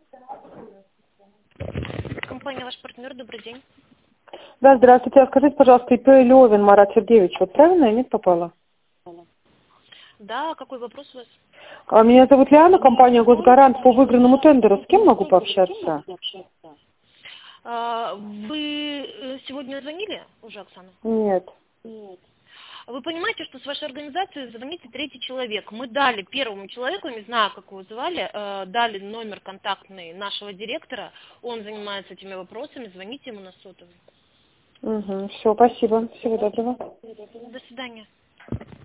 Компания «Ваш партнер», добрый день. Да, здравствуйте. А скажите, пожалуйста, ИП Левин Марат Сергеевич, вот правильно я нет попала? Да, какой вопрос у вас? Меня зовут Лиана, компания «Госгарант» по выигранному тендеру. С кем могу пообщаться? Вы сегодня звонили уже, Оксана? Нет. Вы понимаете, что с вашей организацией звонит третий человек. Мы дали первому человеку, не знаю, как его звали, дали номер контактный нашего директора. Он занимается этими вопросами. Звоните ему на сотовый. Угу. Все, спасибо. Всего доброго. До свидания.